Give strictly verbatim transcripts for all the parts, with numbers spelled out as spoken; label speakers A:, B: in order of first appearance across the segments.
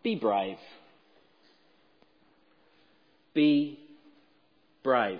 A: Be brave. Be brave.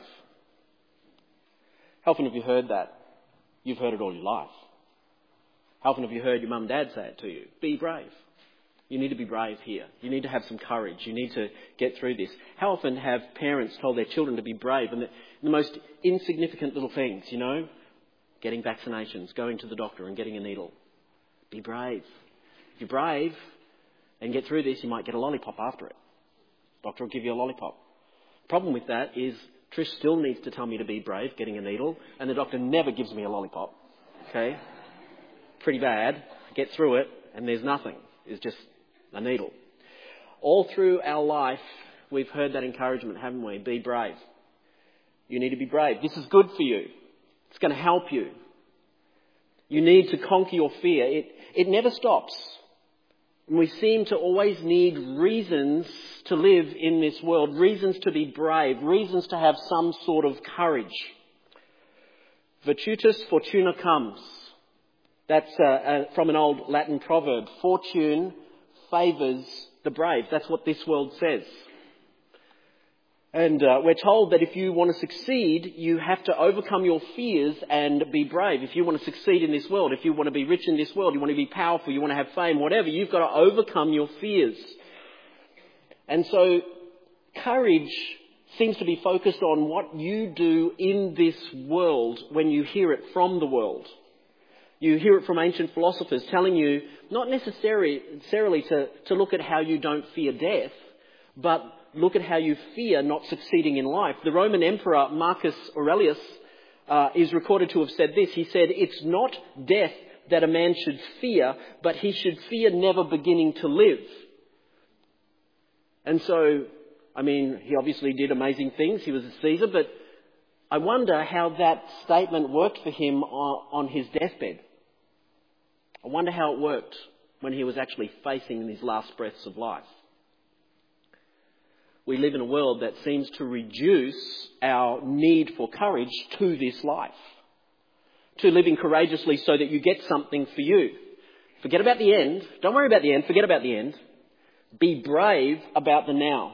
A: How often have you heard that? You've heard it all your life. How often have you heard your mum and dad say it to you? Be brave. You need to be brave here. You need to have some courage. You need to get through this. How often have parents told their children to be brave? And the, the most insignificant little things, you know, getting vaccinations, going to the doctor and getting a needle. Be brave. If you're brave and get through this, you might get a lollipop after it. Doctor will give you a lollipop. Problem with that is Trish still needs to tell me to be brave, getting a needle, and the doctor never gives me a lollipop. Okay? Pretty bad. Get through it, and there's nothing. It's just a needle. All through our life, we've heard that encouragement, haven't we? Be brave. You need to be brave. This is good for you. It's going to help you. You need to conquer your fear. It, it never stops. And we seem to always need reasons to live in this world, reasons to be brave, reasons to have some sort of courage. Virtutus fortuna comes. That's uh, uh, from an old Latin proverb. Fortune favours the brave. That's what this world says. And uh, we're told that if you want to succeed, you have to overcome your fears and be brave. If you want to succeed in this world, if you want to be rich in this world, you want to be powerful, you want to have fame, whatever, you've got to overcome your fears. And so courage seems to be focused on what you do in this world when you hear it from the world. You hear it from ancient philosophers telling you not necessarily, necessarily to, to look at how you don't fear death, but look at how you fear not succeeding in life. The Roman Emperor Marcus Aurelius uh, is recorded to have said this. He said, it's not death that a man should fear, but he should fear never beginning to live. And so, I mean, he obviously did amazing things. He was a Caesar, but I wonder how that statement worked for him on, on his deathbed. I wonder how it worked when he was actually facing his last breaths of life. We live in a world that seems to reduce our need for courage to this life. To living courageously so that you get something for you. Forget about the end. Don't worry about the end. Forget about the end. Be brave about the now.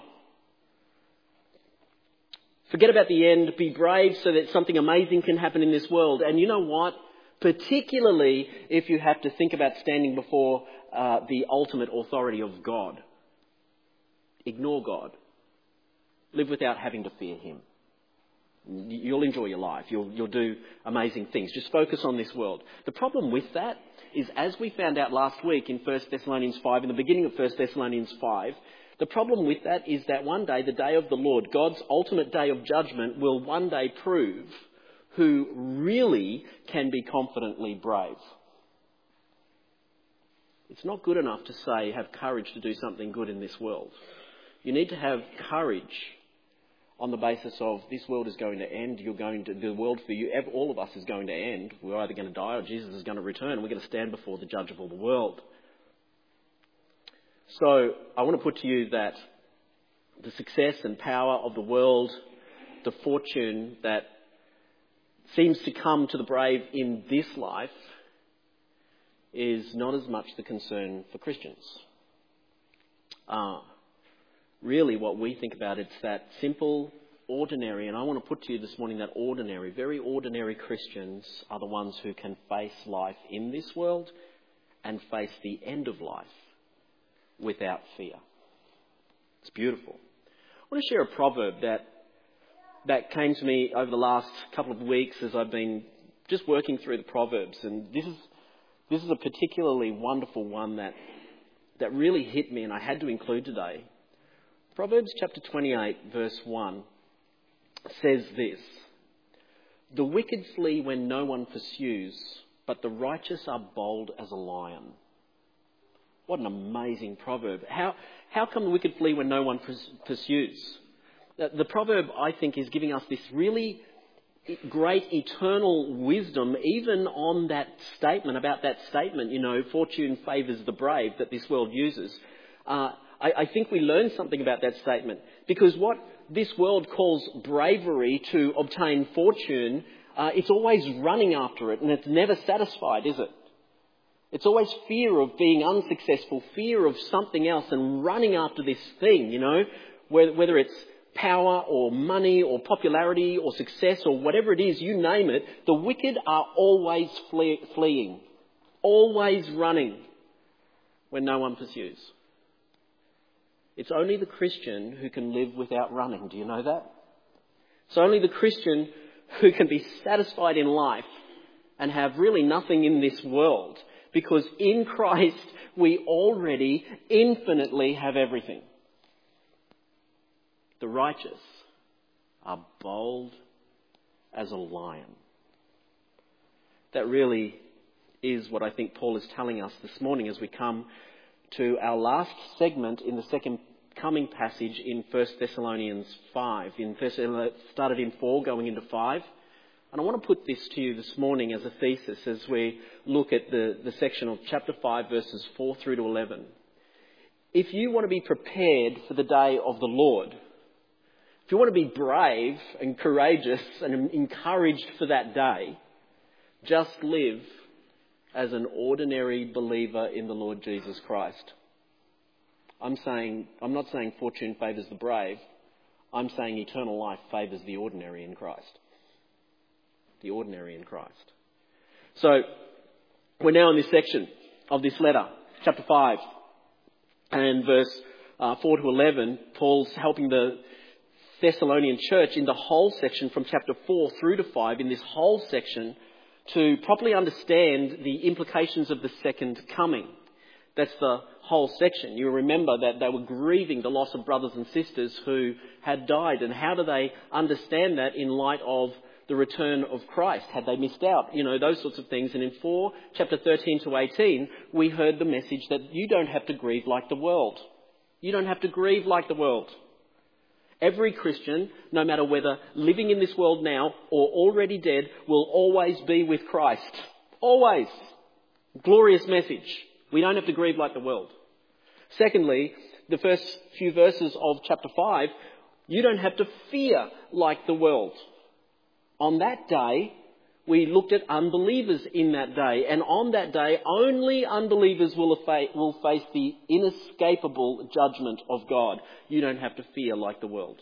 A: Forget about the end. Be brave so that something amazing can happen in this world. And you know what? Particularly if you have to think about standing before uh, the ultimate authority of God. Ignore God. Live without having to fear him. You'll enjoy your life. You'll, you'll do amazing things. Just focus on this world. The problem with that is, as we found out last week in First Thessalonians five, in the beginning of First Thessalonians five, the problem with that is that one day, the day of the Lord, God's ultimate day of judgment, will one day prove who really can be confidently brave. It's not good enough to say, have courage to do something good in this world. You need to have courage on the basis of this world is going to end, you're going to, the world for you, all of us is going to end. We're either going to die or Jesus is going to return, and we're going to stand before the judge of all the world. So I want to put to you that the success and power of the world, the fortune that seems to come to the brave in this life, is not as much the concern for Christians. Uh, really what we think about, it's that simple, ordinary, and I want to put to you this morning that ordinary, very ordinary Christians are the ones who can face life in this world and face the end of life without fear. It's beautiful. I want to share a proverb that that came to me over the last couple of weeks as I've been just working through the Proverbs, and this is this is a particularly wonderful one that that really hit me and I had to include today. Proverbs chapter twenty-eight verse one says this: "The wicked flee when no one pursues, but the righteous are bold as a lion." What an amazing proverb. How how come the wicked flee when no one pursues? The, the proverb, I think, is giving us this really great eternal wisdom, even on that statement, about that statement, you know, fortune favours the brave, that this world uses. Uh, I, I think we learn something about that statement, because what this world calls bravery to obtain fortune, uh, it's always running after it, and it's never satisfied, is it? It's always fear of being unsuccessful, fear of something else and running after this thing, you know, whether, whether it's power or money or popularity or success or whatever it is, you name it. The wicked are always flee- fleeing, always running when no one pursues. It's only the Christian who can live without running. Do you know that? It's only the Christian who can be satisfied in life and have really nothing in this world, because in Christ we already infinitely have everything. The righteous are bold as a lion. That really is what I think Paul is telling us this morning as we come to our last segment in the second coming passage in First Thessalonians five. In first, started in four, going into five. And I want to put this to you this morning as a thesis as we look at the, the section of chapter five, verses four through to eleven. If you want to be prepared for the day of the Lord, if you want to be brave and courageous and encouraged for that day, just live as an ordinary believer in the Lord Jesus Christ. I'm saying, I'm not saying fortune favours the brave. I'm saying eternal life favours the ordinary in Christ. The ordinary in Christ. So, we're now in this section of this letter, chapter five, and verse uh, four to eleven. Paul's helping the Thessalonian church in the whole section from chapter four through to five, in this whole section, to properly understand the implications of the second coming. That's the whole section. You remember that they were grieving the loss of brothers and sisters who had died. And how do they understand that in light of the return of Christ? Had they missed out? You know, those sorts of things. And in four, chapter thirteen to eighteen, we heard the message that you don't have to grieve like the world. You don't have to grieve like the world. Every Christian, no matter whether living in this world now or already dead, will always be with Christ. Always. Glorious message. We don't have to grieve like the world. Secondly, the first few verses of chapter five, you don't have to fear like the world. On that day, we looked at unbelievers in that day. And on that day, only unbelievers will face the inescapable judgment of God. You don't have to fear like the world.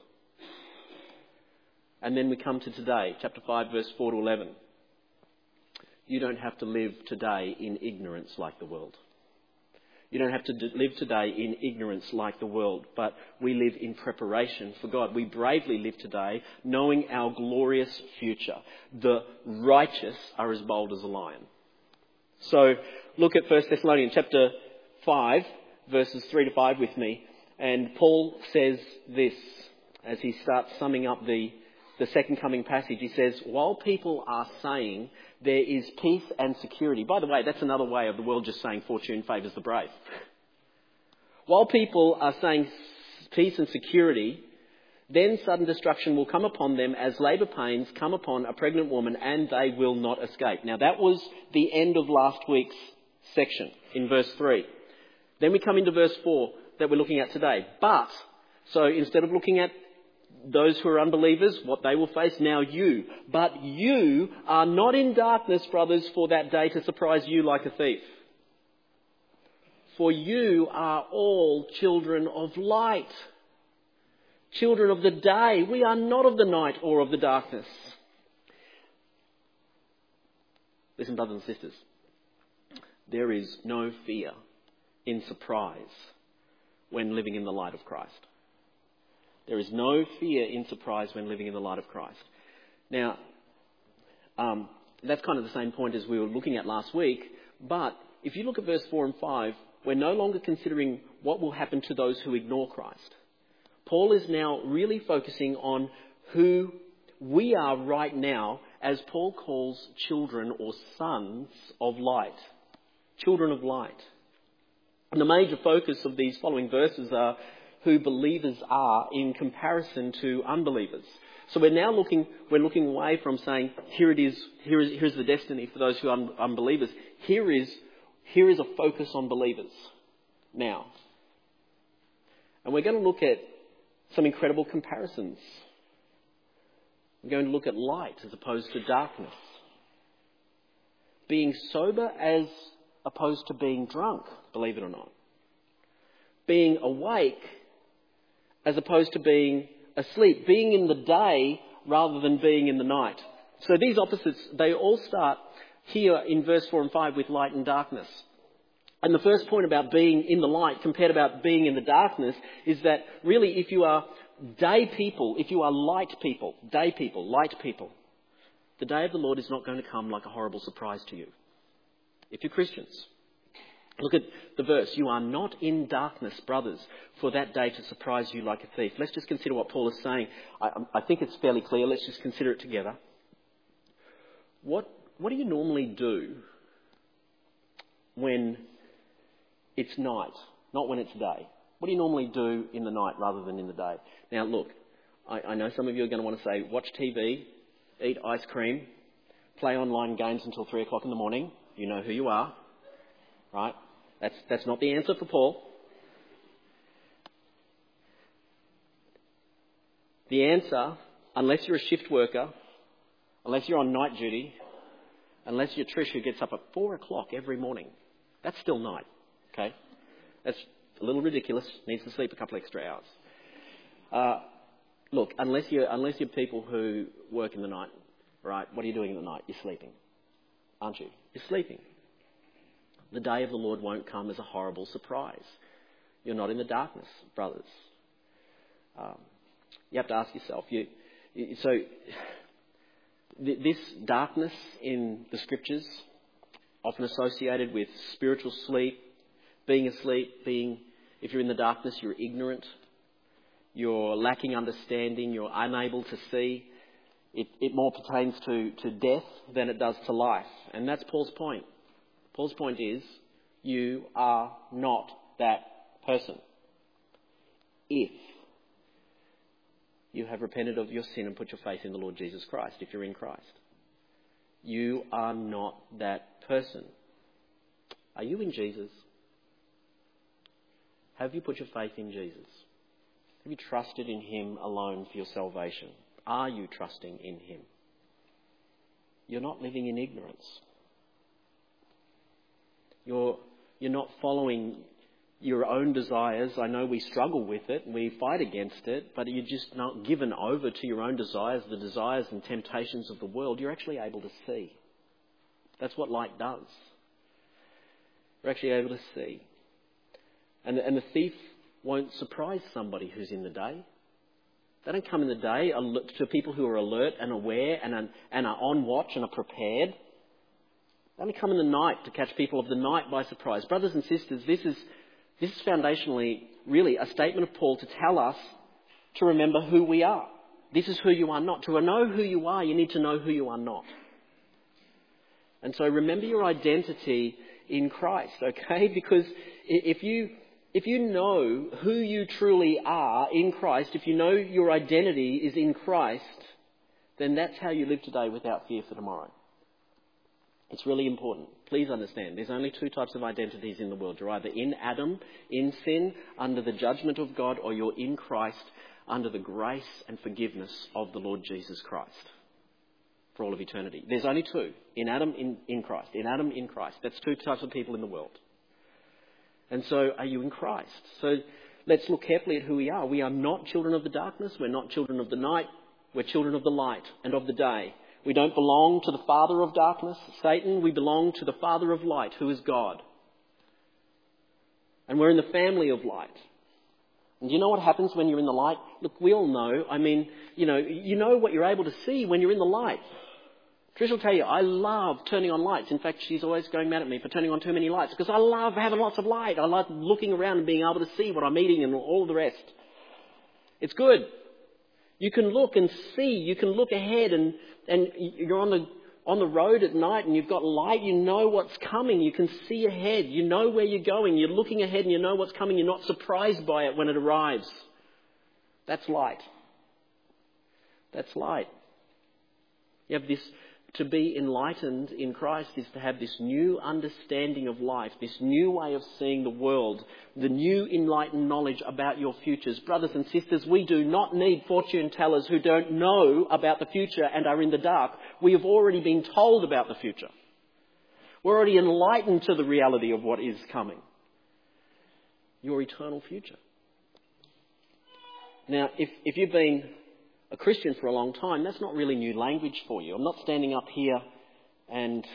A: And then we come to today, chapter five, verse four to eleven. You don't have to live today in ignorance like the world. You don't have to live today in ignorance like the world, but we live in preparation for God. We bravely live today knowing our glorious future. The righteous are as bold as a lion. So look at First Thessalonians chapter five, verses three to five with me. And Paul says this as he starts summing up the, the second coming passage. He says, while people are saying there is peace and security. By the way, that's another way of the world just saying fortune favours the brave. While people are saying peace and security, then sudden destruction will come upon them as labour pains come upon a pregnant woman, and they will not escape. Now that was the end of last week's section in verse three. Then we come into verse four that we're looking at today. But, so instead of looking at those who are unbelievers, what they will face, now you. But you are not in darkness, brothers, for that day to surprise you like a thief. For you are all children of light. Children of the day. We are not of the night or of the darkness. Listen, brothers and sisters. There is no fear in surprise when living in the light of Christ. There is no fear in surprise when living in the light of Christ. Now, um, that's kind of the same point as we were looking at last week. But if you look at verse four and five, we're no longer considering what will happen to those who ignore Christ. Paul is now really focusing on who we are right now, as Paul calls children or sons of light. Children of light. And the major focus of these following verses are who believers are in comparison to unbelievers. So we're now looking, we're looking away from saying, here it is, here is, here's the destiny for those who are un- unbelievers. Here is, here is a focus on believers now. And we're going to look at some incredible comparisons. We're going to look at light as opposed to darkness. Being sober as opposed to being drunk, believe it or not. Being awake as opposed to being asleep. Being in the day rather than being in the night. So these opposites, they all start here in verse four and five with light and darkness. And the first point about being in the light compared about being in the darkness is that really if you are day people, if you are light people, day people, light people, the day of the Lord is not going to come like a horrible surprise to you. If you're Christians. Look at the verse. You are not in darkness, brothers, for that day to surprise you like a thief. Let's just consider what Paul is saying. I, I think it's fairly clear. Let's just consider it together. What, what do you normally do when it's night, not when it's day? What do you normally do in the night rather than in the day? Now, look, I, I know some of you are going to want to say, watch T V, eat ice cream, play online games until three o'clock in the morning. You know who you are, right? That's, that's not the answer for Paul. The answer, unless you're a shift worker, unless you're on night duty, unless you're Trish who gets up at four o'clock every morning, that's still night, okay? That's a little ridiculous, needs to sleep a couple extra hours. Uh, look, unless you're, unless you're people who work in the night, right, what are you doing in the night? You're sleeping, aren't you? You're sleeping. The day of the Lord won't come as a horrible surprise. You're not in the darkness, brothers. Um, you have to ask yourself, you, you, so th- this darkness in the scriptures, often associated with spiritual sleep, being asleep, being, if you're in the darkness, you're ignorant, you're lacking understanding, you're unable to see. It, it more pertains to, to death than it does to life. And that's Paul's point. Paul's point is, you are not that person. If you have repented of your sin and put your faith in the Lord Jesus Christ, if you're in Christ. You are not that person. Are you in Jesus? Have you put your faith in Jesus? Have you trusted in him alone for your salvation? Are you trusting in him? You're not living in ignorance. You're, you're not following your own desires. I know we struggle with it, we fight against it, but you're just not given over to your own desires, the desires and temptations of the world. You're actually able to see. That's what light does. You're actually able to see. And, and the thief won't surprise somebody who's in the day. They don't come in the day to people who are alert and aware and, and are on watch and are prepared. They only come in the night to catch people of the night by surprise. Brothers and sisters, this is, this is foundationally really a statement of Paul to tell us to remember who we are. This is who you are not. To know who you are, you need to know who you are not. And so remember your identity in Christ, okay? Because if you, if you know who you truly are in Christ, if you know your identity is in Christ, then that's how you live today without fear for tomorrow. It's really important. Please understand, there's only two types of identities in the world. You're either in Adam, in sin, under the judgment of God, or you're in Christ, under the grace and forgiveness of the Lord Jesus Christ for all of eternity. There's only two. In Adam, in, in Christ. In Adam, in Christ. That's two types of people in the world. And so, are you in Christ? So, let's look carefully at who we are. We are not children of the darkness. We're not children of the night. We're children of the light and of the day. We don't belong to the father of darkness, Satan. We belong to the Father of light, who is God. And we're in the family of light. And do you know what happens when you're in the light? Look, we all know. I mean, you know, you know what you're able to see when you're in the light. Trish will tell you, I love turning on lights. In fact, she's always going mad at me for turning on too many lights because I love having lots of light. I love looking around and being able to see what I'm eating and all the rest. It's good. You can look and see. You can look ahead and, and you're on the on the road at night and you've got light. You know what's coming. You can see ahead. You know where you're going. You're looking ahead and you know what's coming. You're not surprised by it when it arrives. That's light. That's light. You have this... To be enlightened in Christ is to have this new understanding of life, this new way of seeing the world, the new enlightened knowledge about your futures. Brothers and sisters, we do not need fortune tellers who don't know about the future and are in the dark. We have already been told about the future. We're already enlightened to the reality of what is coming. Your eternal future. Now, if, if you've been a Christian for a long time, that's not really new language for you. I'm not standing up here and,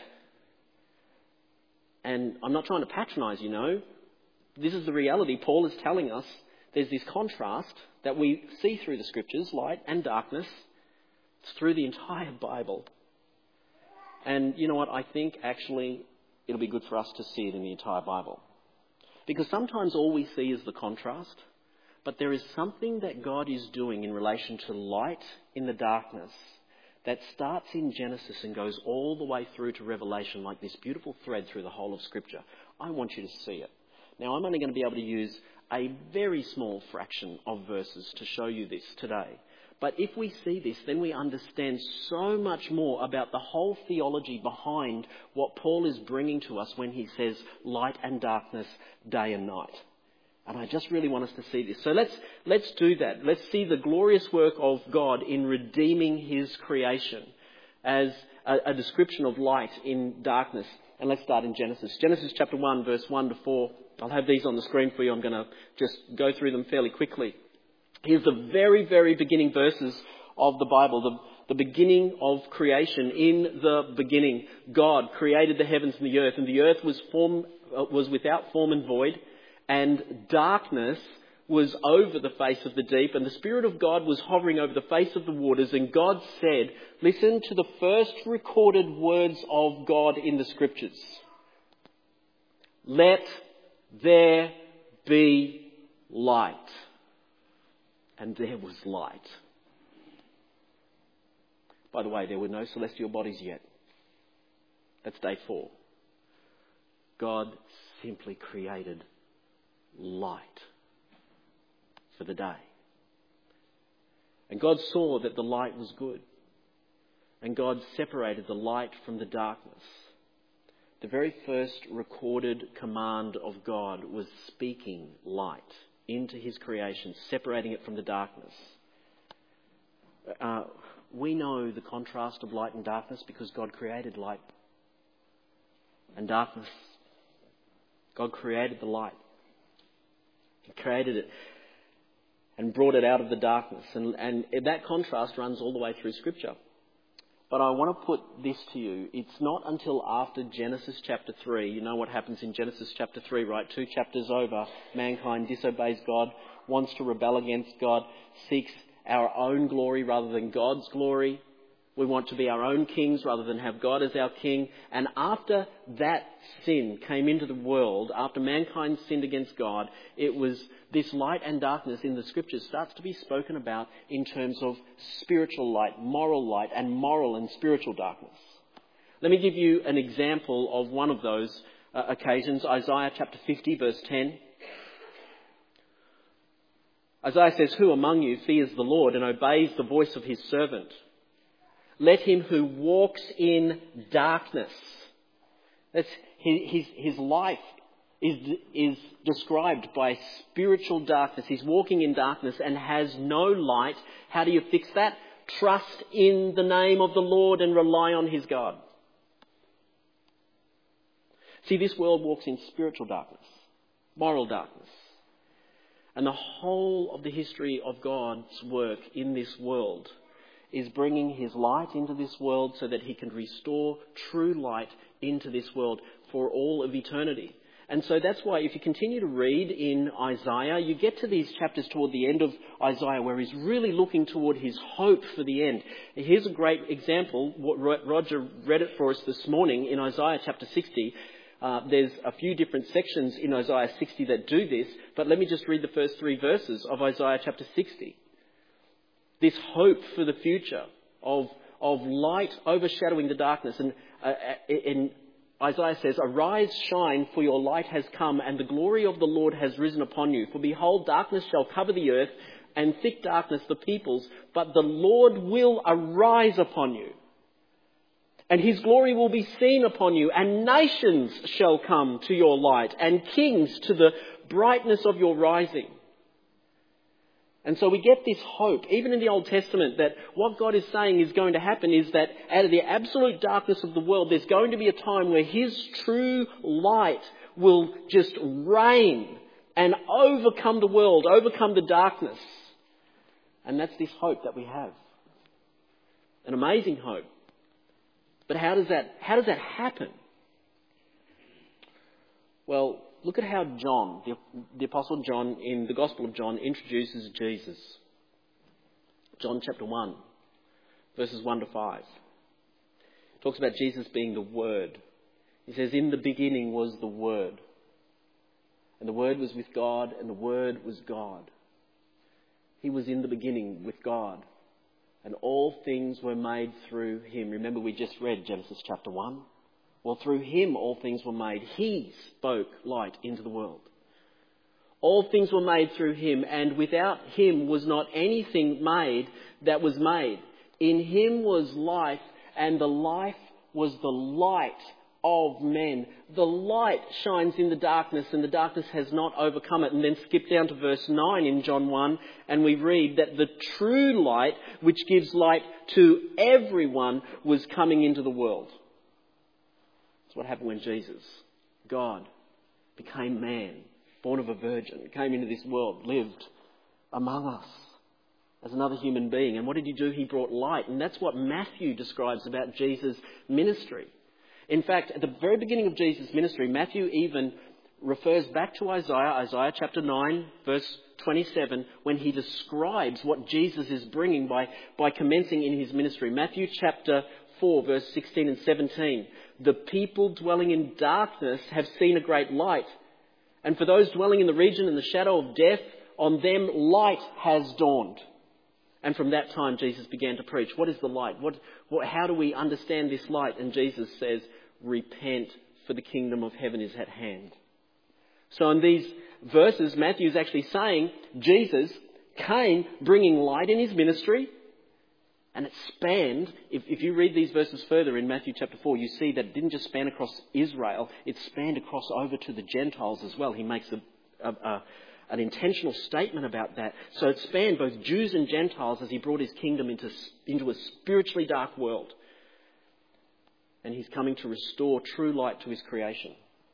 A: and I'm not trying to patronise, you know. This is the reality. Paul is telling us there's this contrast that we see through the scriptures, light and darkness. It's through the entire Bible. And you know what? I think actually it'll be good for us to see it in the entire Bible. Because sometimes all we see is the contrast. But there is something that God is doing in relation to light in the darkness that starts in Genesis and goes all the way through to Revelation like this beautiful thread through the whole of Scripture. I want you to see it. Now, I'm only going to be able to use a very small fraction of verses to show you this today. But if we see this, then we understand so much more about the whole theology behind what Paul is bringing to us when he says light and darkness, day and night. And I just really want us to see this. So let's let's do that. Let's see the glorious work of God in redeeming his creation as a, a description of light in darkness. And let's start in Genesis. Genesis chapter one, verse one to four. I'll have these on the screen for you. I'm going to just go through them fairly quickly. Here's the very, very beginning verses of the Bible. The, the beginning of creation. In the beginning, God created the heavens and the earth. And the earth was form, uh, was without form and void. And darkness was over the face of the deep. And the Spirit of God was hovering over the face of the waters. And God said, listen to the first recorded words of God in the Scriptures. Let there be light. And there was light. By the way, there were no celestial bodies yet. That's day four. God simply created light for the day. And God saw that the light was good. And God separated the light from the darkness. The very first recorded command of God was speaking light into his creation, separating it from the darkness. Uh, we know the contrast of light and darkness because God created light and darkness. God created the light. He created it and brought it out of the darkness. And, and that contrast runs all the way through Scripture. But I want to put this to you. It's not until after Genesis chapter three. You know what happens in Genesis chapter three, right? Two chapters over, mankind disobeys God, wants to rebel against God, seeks our own glory rather than God's glory. We want to be our own kings rather than have God as our king. And after that sin came into the world, after mankind sinned against God, it was this light and darkness in the Scriptures starts to be spoken about in terms of spiritual light, moral light, and moral and spiritual darkness. Let me give you an example of one of those uh, occasions. Isaiah chapter fifty, verse ten. Isaiah says, "Who among you fears the Lord and obeys the voice of his servant? Let him who walks in darkness." That's his, his life is, is described by spiritual darkness. He's walking in darkness and has no light. How do you fix that? Trust in the name of the Lord and rely on his God. See, this world walks in spiritual darkness, moral darkness. And the whole of the history of God's work in this world is bringing his light into this world so that he can restore true light into this world for all of eternity. And so that's why if you continue to read in Isaiah, you get to these chapters toward the end of Isaiah where he's really looking toward his hope for the end. Here's a great example. What Roger read it for us this morning in Isaiah chapter sixty. Uh, there's a few different sections in Isaiah sixty that do this, but let me just read the first three verses of Isaiah chapter sixty. This hope for the future of, of light overshadowing the darkness. And uh, in Isaiah says, "Arise, shine, for your light has come, and the glory of the Lord has risen upon you. For behold, darkness shall cover the earth, and thick darkness the peoples, but the Lord will arise upon you. And his glory will be seen upon you, and nations shall come to your light, and kings to the brightness of your rising." And so we get this hope, even in the Old Testament, that what God is saying is going to happen is that out of the absolute darkness of the world, there's going to be a time where his true light will just reign and overcome the world, overcome the darkness. And that's this hope that we have. An amazing hope. But how does that, how does that happen? Well, look at how John, the, the Apostle John, in the Gospel of John, introduces Jesus. John chapter one, verses one to five. Talks about Jesus being the Word. He says, in the beginning was the Word. And the Word was with God, and the Word was God. He was in the beginning with God. And all things were made through him. Remember, we just read Genesis chapter one. Well, through him all things were made. He spoke light into the world. All things were made through him, and without him was not anything made that was made. In him was life, and the life was the light of men. The light shines in the darkness, and the darkness has not overcome it. And then skip down to verse nine in John one, and we read that the true light, which gives light to everyone, was coming into the world. That's what happened when Jesus, God, became man, born of a virgin, came into this world, lived among us as another human being. And what did he do? He brought light. And that's what Matthew describes about Jesus' ministry. In fact, at the very beginning of Jesus' ministry, Matthew even refers back to Isaiah, Isaiah chapter nine, verse twenty-seven, when he describes what Jesus is bringing by, by commencing in his ministry. Matthew chapter four, verse sixteen and seventeen. The people dwelling in darkness have seen a great light. And for those dwelling in the region and the shadow of death, on them light has dawned. And from that time, Jesus began to preach. What is the light? What, what, how do we understand this light? And Jesus says, repent, for the kingdom of heaven is at hand. So in these verses, Matthew is actually saying Jesus came bringing light in his ministry. And it spanned, if, if you read these verses further in Matthew chapter four, you see that it didn't just span across Israel, it spanned across over to the Gentiles as well. He makes a, a, a, an intentional statement about that. So it spanned both Jews and Gentiles as he brought his kingdom into, into a spiritually dark world. And he's coming to restore true light to his creation.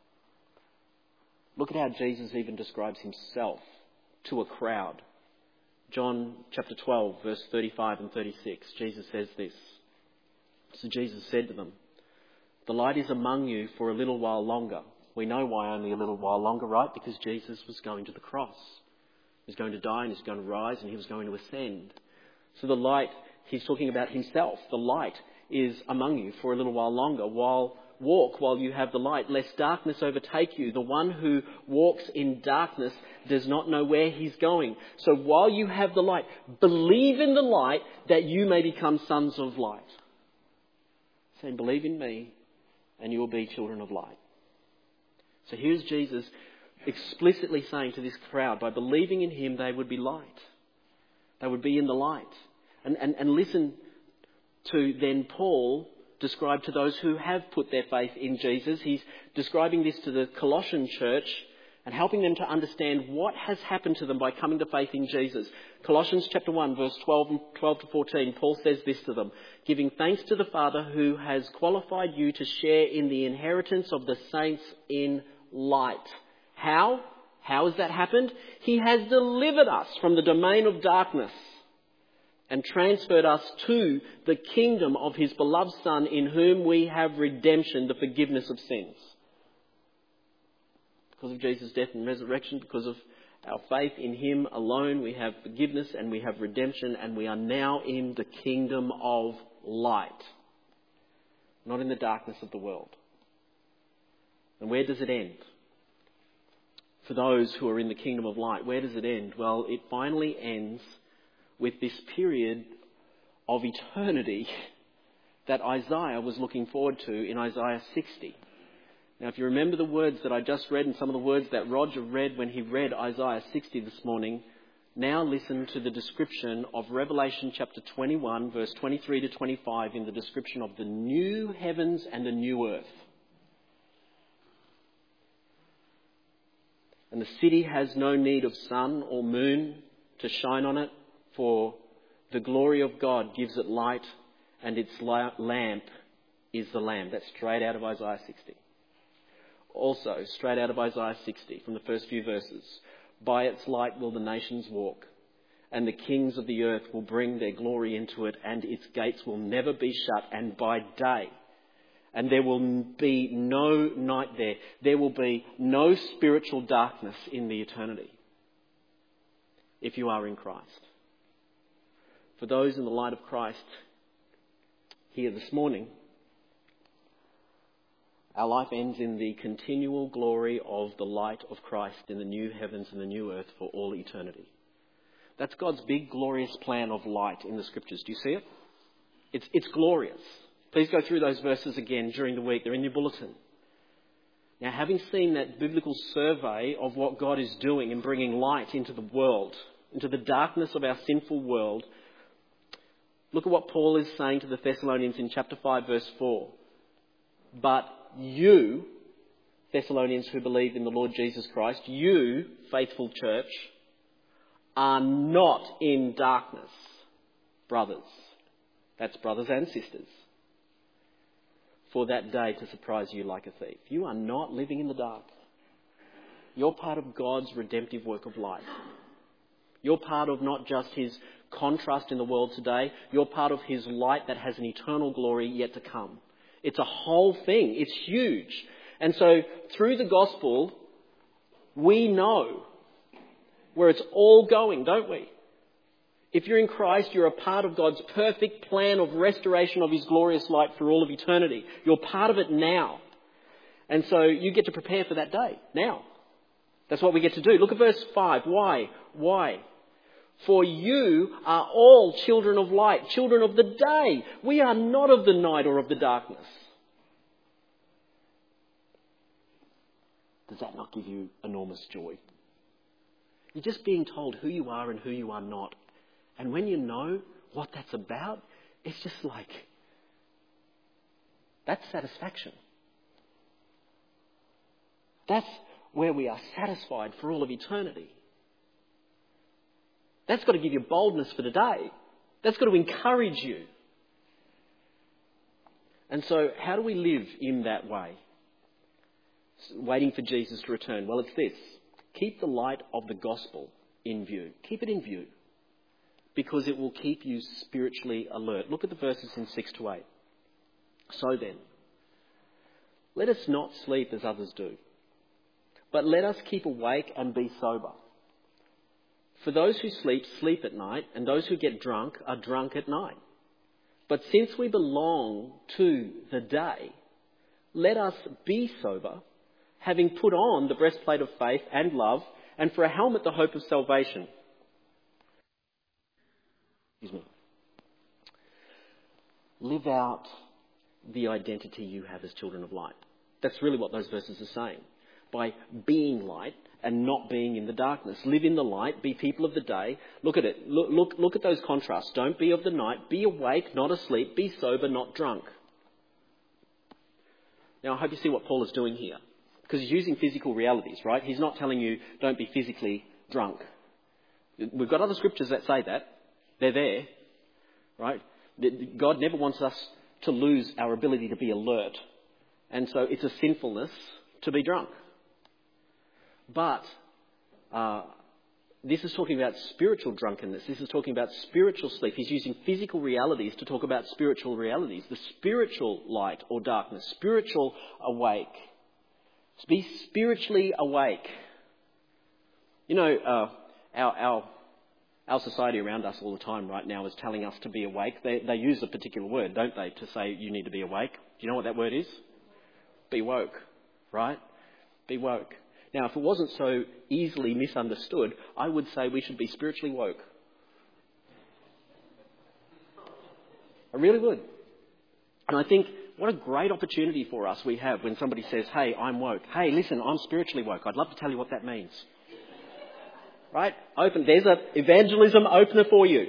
A: Look at how Jesus even describes himself to a crowd. John chapter twelve, verse thirty-five and thirty-six. Jesus says this. So Jesus said to them, the light is among you for a little while longer. We know why only a little while longer, right? Because Jesus was going to the cross. He was going to die and he was going to rise and he was going to ascend. So the light, he's talking about himself. The light is among you for a little while longer. While walk while you have the light, lest darkness overtake you. The one who walks in darkness does not know where he's going. So while you have the light, believe in the light that you may become sons of light. Saying, believe in me and you will be children of light. So here's Jesus explicitly saying to this crowd, by believing in him, they would be light. They would be in the light. And, and, and listen to then Paul describe to those who have put their faith in Jesus. He's describing this to the Colossian church and helping them to understand what has happened to them by coming to faith in Jesus. Colossians chapter one, verse twelve and twelve to fourteen, Paul says this to them, giving thanks to the Father who has qualified you to share in the inheritance of the saints in light. How? How has that happened? He has delivered us from the domain of darkness and transferred us to the kingdom of his beloved Son, in whom we have redemption, the forgiveness of sins. Because of Jesus' death and resurrection, because of our faith in him alone, we have forgiveness and we have redemption, and we are now in the kingdom of light, not in the darkness of the world. And where does it end? For those who are in the kingdom of light, where does it end? Well, it finally ends with this period of eternity that Isaiah was looking forward to in Isaiah sixty. Now, if you remember the words that I just read and some of the words that Roger read when he read Isaiah sixty this morning, now listen to the description of Revelation chapter twenty-one, verse twenty-three to twenty-five, in the description of the new heavens and the new earth. And the city has no need of sun or moon to shine on it, for the glory of God gives it light, and its la- lamp is the Lamb. That's straight out of Isaiah sixty. Also, straight out of Isaiah sixty, from the first few verses, by its light will the nations walk, and the kings of the earth will bring their glory into it, and its gates will never be shut, and by day. And there will be no night there. There will be no spiritual darkness in the eternity if you are in Christ. For those in the light of Christ here this morning, our life ends in the continual glory of the light of Christ in the new heavens and the new earth for all eternity. That's God's big, glorious plan of light in the Scriptures. Do you see it? It's, it's glorious. Please go through those verses again during the week. They're in your bulletin. Now, having seen that biblical survey of what God is doing in bringing light into the world, into the darkness of our sinful world, look at what Paul is saying to the Thessalonians in chapter five, verse four. But you, Thessalonians who believe in the Lord Jesus Christ, you, faithful church, are not in darkness, brothers. That's brothers and sisters. For that day to surprise you like a thief. You are not living in the dark. You're part of God's redemptive work of light. You're part of not just his contrast in the world today. You're part of his light that has an eternal glory yet to come. It's a whole thing. It's huge. And so through the gospel, we know where it's all going, don't we? If you're in Christ, you're a part of God's perfect plan of restoration of his glorious light for all of eternity. You're part of it now. And so you get to prepare for that day now. That's what we get to do. Look at verse five. Why? Why? For you are all children of light, children of the day. We are not of the night or of the darkness. Does that not give you enormous joy? You're just being told who you are and who you are not. And when you know what that's about, it's just like, that's satisfaction. That's where we are satisfied for all of eternity. That's got to give you boldness for today. That's got to encourage you. And so how do we live in that way? Waiting for Jesus to return. Well, it's this. Keep the light of the gospel in view. Keep it in view. Because it will keep you spiritually alert. Look at the verses in six to eight. So then, let us not sleep as others do, but let us keep awake and be sober. For those who sleep, sleep at night, and those who get drunk are drunk at night. But since we belong to the day, let us be sober, having put on the breastplate of faith and love, and for a helmet the hope of salvation. Excuse me. Live out the identity you have as children of light. That's really what those verses are saying. By being light and not being in the darkness. Live in the light, be people of the day. Look at it. Look, look, look at those contrasts. Don't be of the night. Be awake, not asleep. Be sober, not drunk. Now, I hope you see what Paul is doing here. Because he's using physical realities, right? He's not telling you don't be physically drunk. We've got other scriptures that say that. They're there, right? God never wants us to lose our ability to be alert. And so it's a sinfulness to be drunk. But uh, this is talking about spiritual drunkenness. This is talking about spiritual sleep. He's using physical realities to talk about spiritual realities. The spiritual light or darkness, spiritual awake. Be spiritually awake. You know, uh, our, our, our society around us all the time right now is telling us to be awake. They, they use a particular word, don't they, to say you need to be awake. Do you know what that word is? Be woke, right? Be woke. Now, if it wasn't so easily misunderstood, I would say we should be spiritually woke. I really would. And I think what a great opportunity for us we have when somebody says, hey, I'm woke. Hey, listen, I'm spiritually woke. I'd love to tell you what that means. Right? Open. There's an evangelism opener for you.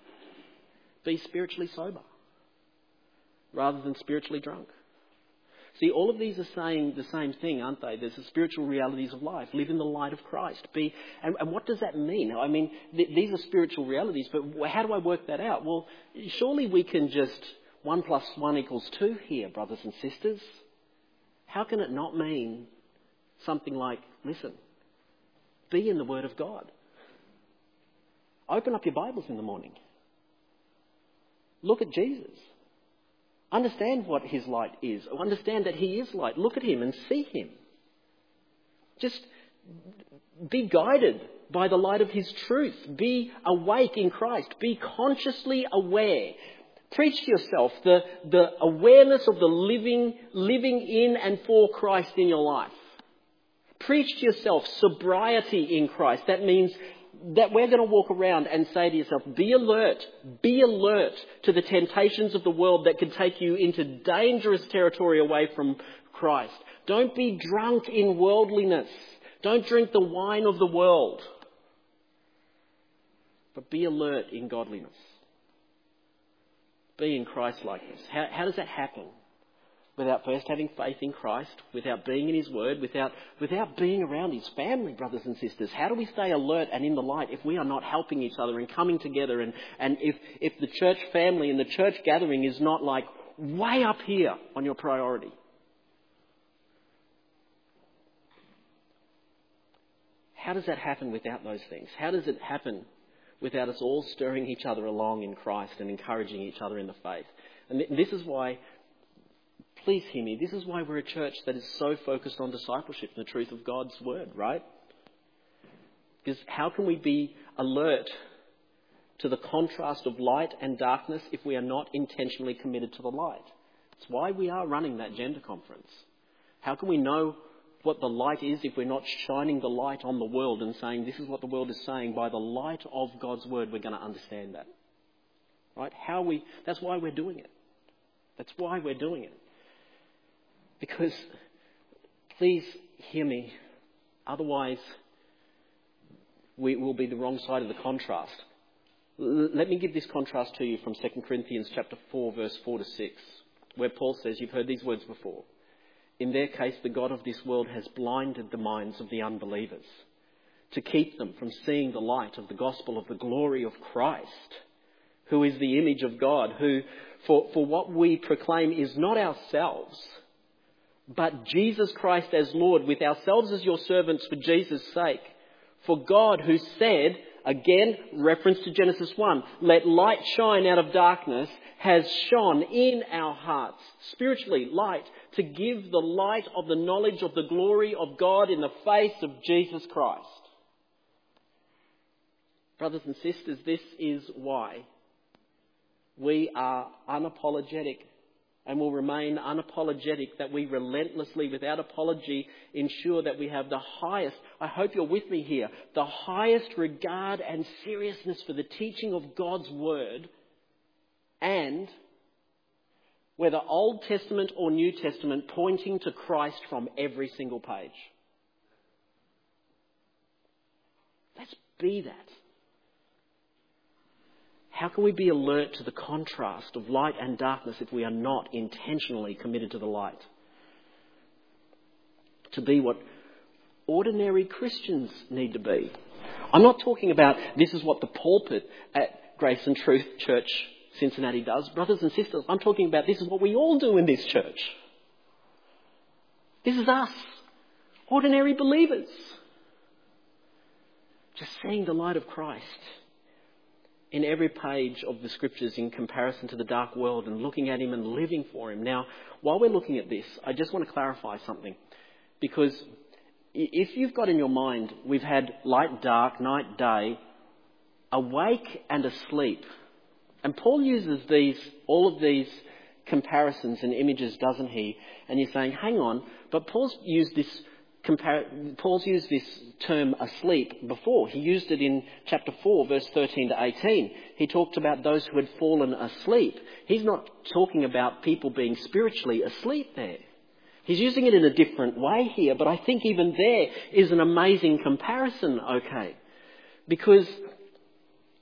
A: Be spiritually sober rather than spiritually drunk. See, all of these are saying the same thing, aren't they? There's the spiritual realities of life. Live in the light of Christ. Be, and, and what does that mean? I mean, th- these are spiritual realities, but how do I work that out? Well, surely we can just one plus one equals two here, brothers and sisters. How can it not mean something like, listen, be in the Word of God. Open up your Bibles in the morning. Look at Jesus. Understand what his light is. Understand that he is light. Look at him and see him. Just be guided by the light of his truth. Be awake in Christ. Be consciously aware. Preach to yourself the, the awareness of the living, living in and for Christ in your life. Preach to yourself sobriety in Christ. That means that we're going to walk around and say to yourself, be alert, be alert to the temptations of the world that could take you into dangerous territory away from Christ. Don't be drunk in worldliness. Don't drink the wine of the world. But be alert in godliness. Be in Christ-likeness. How, how does that happen? Without first having faith in Christ, without being in his word, without, without being around his family, brothers and sisters. How do we stay alert and in the light if we are not helping each other and coming together, and, and if, if the church family and the church gathering is not like way up here on your priority? How does that happen without those things? How does it happen without us all stirring each other along in Christ and encouraging each other in the faith? And this is why... Please hear me. This is why we're a church that is so focused on discipleship and the truth of God's word, right? Because how can we be alert to the contrast of light and darkness if we are not intentionally committed to the light? It's why we are running that gender conference. How can we know what the light is if we're not shining the light on the world and saying, this is what the world is saying? By the light of God's word, we're going to understand that. Right? How we, that's why we're doing it. That's why we're doing it. Because, please hear me, otherwise we will be the wrong side of the contrast. L- let me give this contrast to you from Second Corinthians chapter four, verse four to six, where Paul says, you've heard these words before, in their case the God of this world has blinded the minds of the unbelievers to keep them from seeing the light of the gospel of the glory of Christ, who is the image of God, who, for, for what we proclaim is not ourselves, but Jesus Christ as Lord, with ourselves as your servants for Jesus' sake. For God, who said, again, reference to Genesis one, let light shine out of darkness, has shone in our hearts, spiritually, light, to give the light of the knowledge of the glory of God in the face of Jesus Christ. Brothers and sisters, this is why we are unapologetic and will remain unapologetic, that we relentlessly, without apology, ensure that we have the highest, I hope you're with me here, the highest regard and seriousness for the teaching of God's word, and whether Old Testament or New Testament, pointing to Christ from every single page. Let's be that. How can we be alert to the contrast of light and darkness if we are not intentionally committed to the light? To be what ordinary Christians need to be. I'm not talking about this is what the pulpit at Grace and Truth Church Cincinnati does. Brothers and sisters, I'm talking about this is what we all do in this church. This is us, ordinary believers. Just seeing the light of Christ in every page of the scriptures in comparison to the dark world, and looking at him and living for him. Now, while we're looking at this, I just want to clarify something. Because if you've got in your mind, we've had light, dark, night, day, awake and asleep. And Paul uses these, all of these comparisons and images, doesn't he? And you're saying, hang on, but Paul's used this Compar- Paul's used this term asleep before. He used it in chapter four, verse thirteen to eighteen. He talked about those who had fallen asleep. He's not talking about people being spiritually asleep there. He's using it in a different way here, but I think even there is an amazing comparison, okay? Because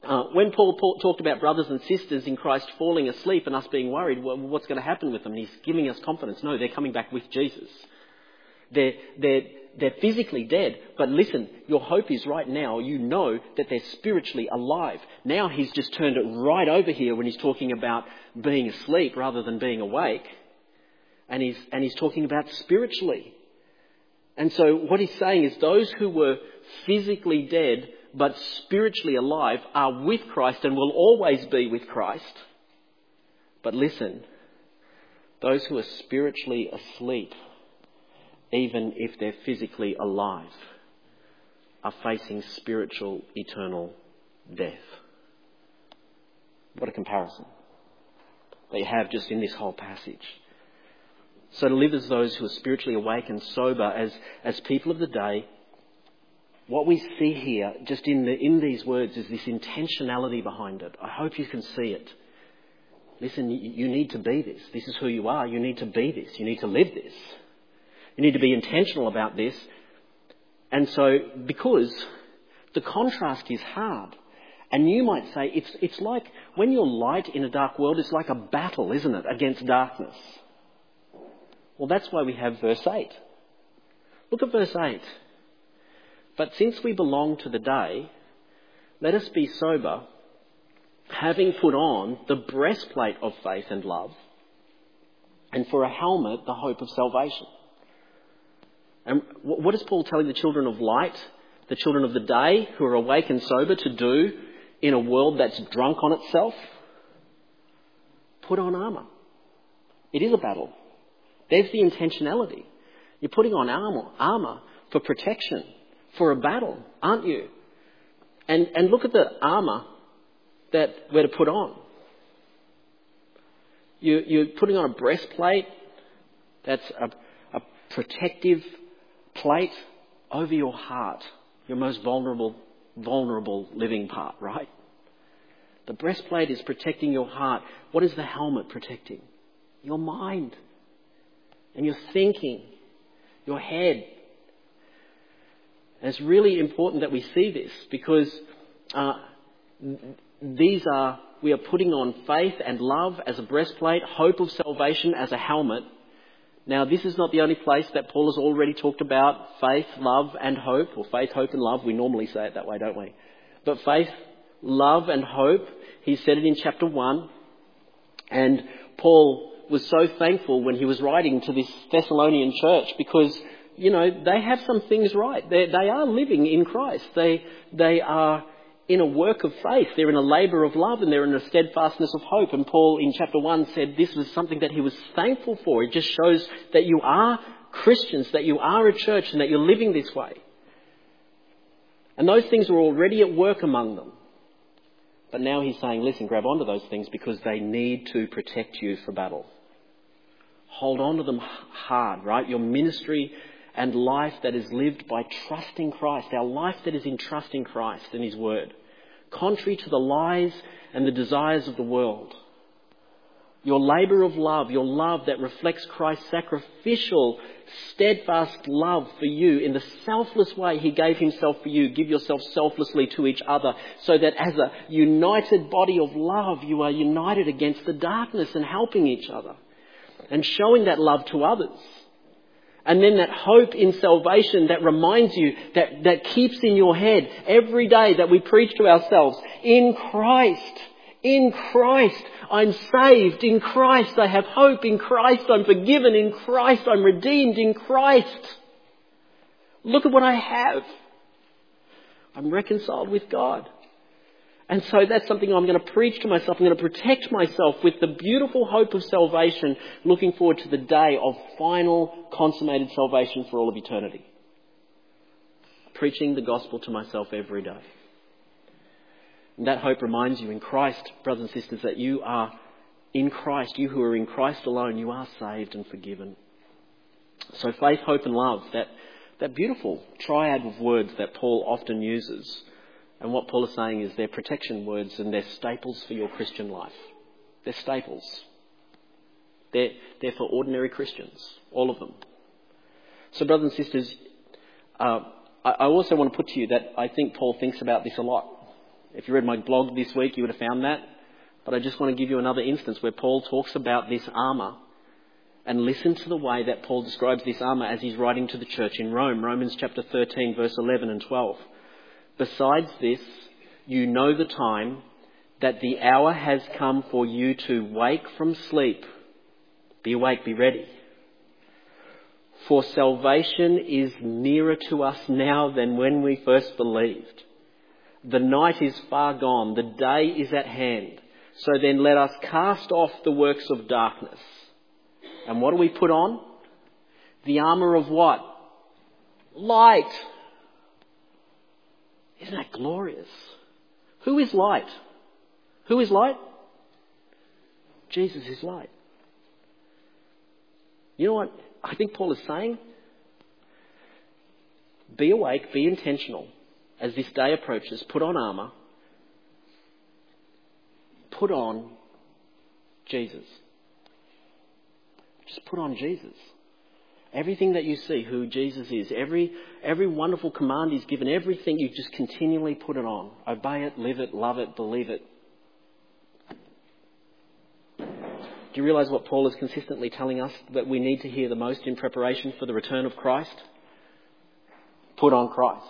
A: Uh, when Paul, Paul talked about brothers and sisters in Christ falling asleep and us being worried, well, what's going to happen with them? And he's giving us confidence. No, they're coming back with Jesus. They're, they're, they're physically dead, but listen, your hope is right now. You know that they're spiritually alive. Now he's just turned it right over here when he's talking about being asleep rather than being awake. And he's, and he's talking about spiritually. And so what he's saying is those who were physically dead but spiritually alive are with Christ and will always be with Christ. But listen, those who are spiritually asleep, even if they're physically alive, are facing spiritual eternal death. What a comparison they have just in this whole passage. So to live as those who are spiritually awake and sober, as, as people of the day, what we see here, just in the, in these words, is this intentionality behind it. I hope you can see it. Listen, you, you need to be this. This is who you are. You need to be this. You need to live this. You need to be intentional about this. And so, because the contrast is hard, and you might say it's, it's like when you're light in a dark world, it's like a battle, isn't it, against darkness? Well, that's why we have verse eight. Look at verse eight. But since we belong to the day, let us be sober, having put on the breastplate of faith and love, and for a helmet, the hope of salvation. And what is Paul telling the children of light, the children of the day who are awake and sober to do in a world that's drunk on itself? Put on armour. It is a battle. There's the intentionality. You're putting on armour, armour for protection, for a battle, aren't you? And and look at the armour that we're to put on. You, you're putting on a breastplate that's a, a protective plate over your heart, your most vulnerable, vulnerable living part, right? The breastplate is protecting your heart. What is the helmet protecting? Your mind and your thinking, your head. And it's really important that we see this because uh, these are, we are putting on faith and love as a breastplate, hope of salvation as a helmet. Now, this is not the only place that Paul has already talked about faith, love and hope, or faith, hope and love. We normally say it that way, don't we? But faith, love and hope, he said it in chapter one. And Paul was so thankful when he was writing to this Thessalonian church because, you know, they have some things right. They, they are living in Christ. They, they are in a work of faith. They're in a labour of love and they're in a steadfastness of hope. And Paul in chapter one said this was something that he was thankful for. It just shows that you are Christians, that you are a church and that you're living this way. And those things were already at work among them. But now he's saying, listen, grab onto those things because they need to protect you for battle. Hold on to them hard, right? Your ministry and life that is lived by trusting Christ, our life that is in trusting Christ and His Word, contrary to the lies and the desires of the world. Your labour of love, your love that reflects Christ's sacrificial, steadfast love for you in the selfless way He gave Himself for you. Give yourself selflessly to each other so that as a united body of love, you are united against the darkness and helping each other and showing that love to others. And then that hope in salvation that reminds you, that, that keeps in your head every day that we preach to ourselves, in Christ, in Christ, I'm saved. In Christ, I have hope. In Christ, I'm forgiven. In Christ, I'm redeemed. In Christ, look at what I have. I'm reconciled with God. And so that's something I'm going to preach to myself. I'm going to protect myself with the beautiful hope of salvation, looking forward to the day of final consummated salvation for all of eternity. Preaching the gospel to myself every day. And that hope reminds you in Christ, brothers and sisters, that you are in Christ. You who are in Christ alone, you are saved and forgiven. So faith, hope and love, that, that beautiful triad of words that Paul often uses. And what Paul is saying is they're protection words and they're staples for your Christian life. They're staples. They're, they're for ordinary Christians, all of them. So brothers and sisters, uh, I, I also want to put to you that I think Paul thinks about this a lot. If you read my blog this week, you would have found that. But I just want to give you another instance where Paul talks about this armour. And listen to the way that Paul describes this armour as he's writing to the church in Rome. Romans chapter thirteen, verse eleven and twelve. Besides this, you know the time, that the hour has come for you to wake from sleep. Be awake, be ready. For salvation is nearer to us now than when we first believed. The night is far gone, the day is at hand. So then let us cast off the works of darkness. And what do we put on? The armour of what? Light. Isn't that glorious? Who is light? Who is light? Jesus is light. You know what I think Paul is saying? Be awake, be intentional. As this day approaches, put on armour. Put on Jesus. Just put on Jesus. Everything that you see, who Jesus is, every every wonderful command he's given, everything, you just continually put it on. Obey it, live it, love it, believe it. Do you realise what Paul is consistently telling us that we need to hear the most in preparation for the return of Christ? Put on Christ.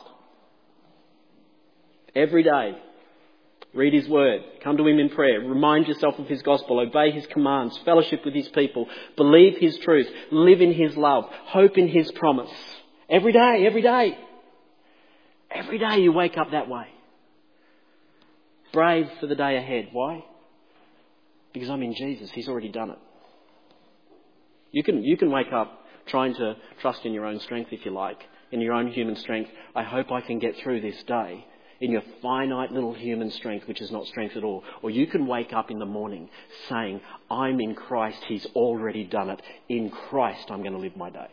A: Every day. Read his word. Come to him in prayer. Remind yourself of his gospel. Obey his commands. Fellowship with his people. Believe his truth. Live in his love. Hope in his promise. Every day, every day. Every day you wake up that way. Brave for the day ahead. Why? Because I'm in Jesus. He's already done it. You can, you can wake up trying to trust in your own strength if you like. In your own human strength. I hope I can get through this day. In your finite little human strength, which is not strength at all. Or you can wake up in the morning saying, I'm in Christ, he's already done it. In Christ, I'm going to live my day.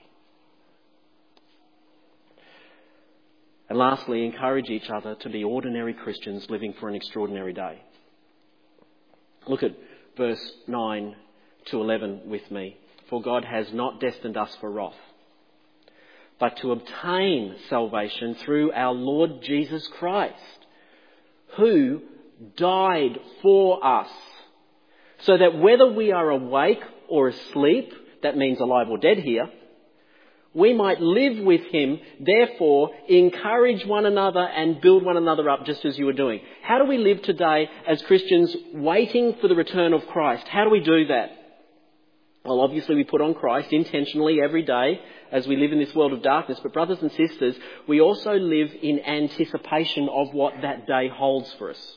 A: And lastly, encourage each other to be ordinary Christians living for an extraordinary day. Look at verse nine to eleven with me. For God has not destined us for wrath, but to obtain salvation through our Lord Jesus Christ, who died for us, so that whether we are awake or asleep, that means alive or dead here, we might live with him. Therefore, encourage one another and build one another up, just as you are doing. How do we live today as Christians waiting for the return of Christ? How do we do that? Well, obviously we put on Christ intentionally every day as we live in this world of darkness. But brothers and sisters, we also live in anticipation of what that day holds for us.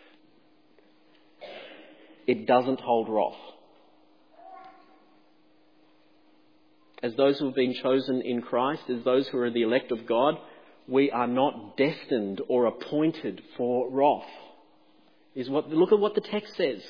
A: It doesn't hold wrath. As those who have been chosen in Christ, as those who are the elect of God, we are not destined or appointed for wrath. Is what, look at what the text says.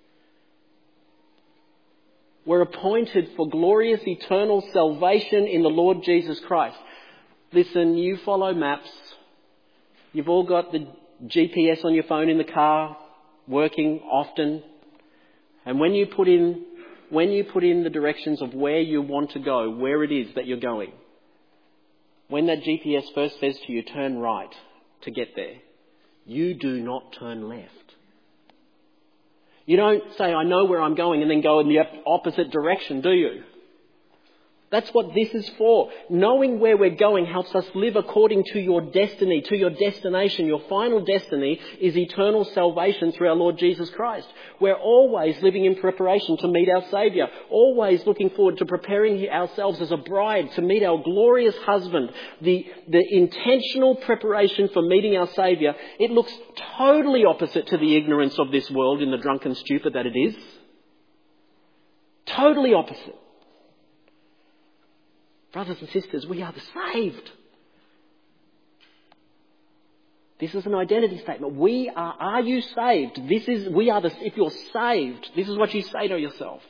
A: We're appointed for glorious eternal salvation in the Lord Jesus Christ. Listen, you follow maps. You've all got the G P S on your phone in the car, working often. And when you put in, when you put in the directions of where you want to go, where it is that you're going, when that G P S first says to you, turn right to get there, you do not turn left. You don't say, I know where I'm going, and then go in the opposite direction, do you? That's what this is for. Knowing where we're going helps us live according to your destiny, to your destination. Your final destiny is eternal salvation through our Lord Jesus Christ. We're always living in preparation to meet our Saviour. Always looking forward to preparing ourselves as a bride to meet our glorious husband. The, the intentional preparation for meeting our Saviour, it looks totally opposite to the ignorance of this world in the drunken stupor that it is. Totally opposite. Brothers and sisters, we are the saved. This is an identity statement. We are, are you saved? This is, we are the, if you're saved, this is what you say to yourself.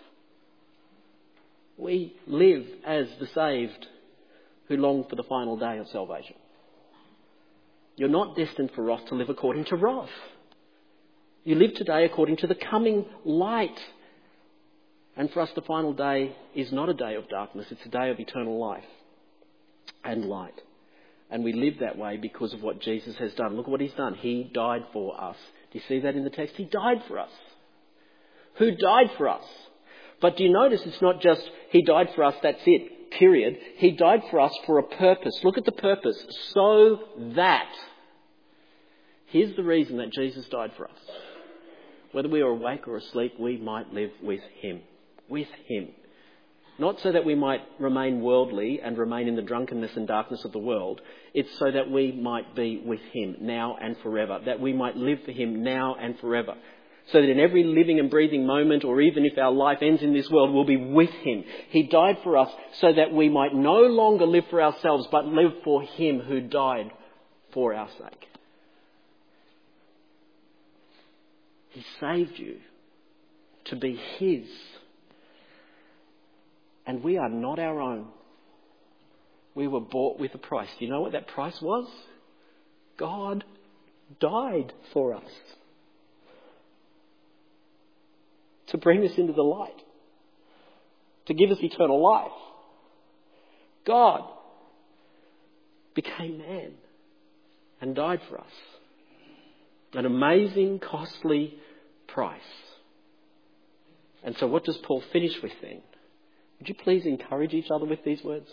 A: We live as the saved who long for the final day of salvation. You're not destined for wrath to live according to wrath. You live today according to the coming light. And for us, the final day is not a day of darkness. It's a day of eternal life and light. And we live that way because of what Jesus has done. Look at what he's done. He died for us. Do you see that in the text? He died for us. Who died for us? But do you notice it's not just he died for us, that's it, period. He died for us for a purpose. Look at the purpose. So that. Here's the reason that Jesus died for us. Whether we are awake or asleep, we might live with him. With him. Not so that we might remain worldly and remain in the drunkenness and darkness of the world. It's so that we might be with him now and forever. That we might live for him now and forever. So that in every living and breathing moment, or even if our life ends in this world, we'll be with him. He died for us so that we might no longer live for ourselves, but live for him who died for our sake. He saved you to be his. And we are not our own. We were bought with a price. Do you know what that price was? God died for us. To bring us into the light. To give us eternal life. God became man and died for us. An amazing, costly price. And so what does Paul finish with then? Would you please encourage each other with these words?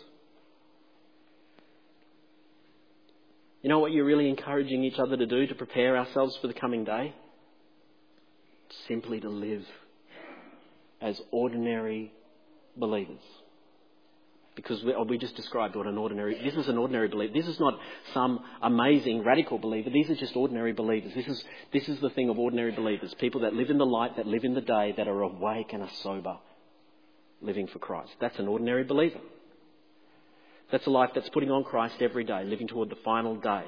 A: You know what you're really encouraging each other to do to prepare ourselves for the coming day? Simply to live as ordinary believers. Because we, we just described what an ordinary... This is an ordinary believer. This is not some amazing, radical believer. These are just ordinary believers. This is, this is the thing of ordinary believers. People that live in the light, that live in the day, that are awake and are sober. Living for Christ. That's an ordinary believer. That's a life that's putting on Christ every day, living toward the final day.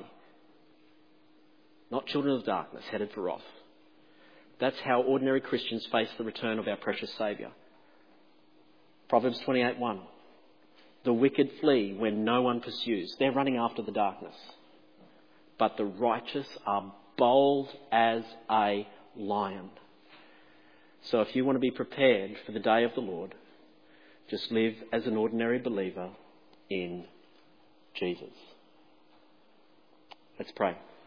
A: Not children of darkness, headed for wrath. That's how ordinary Christians face the return of our precious Saviour. Proverbs twenty-eight one. The wicked flee when no one pursues. They're running after the darkness. But the righteous are bold as a lion. So if you want to be prepared for the day of the Lord, just live as an ordinary believer in Jesus. Let's pray.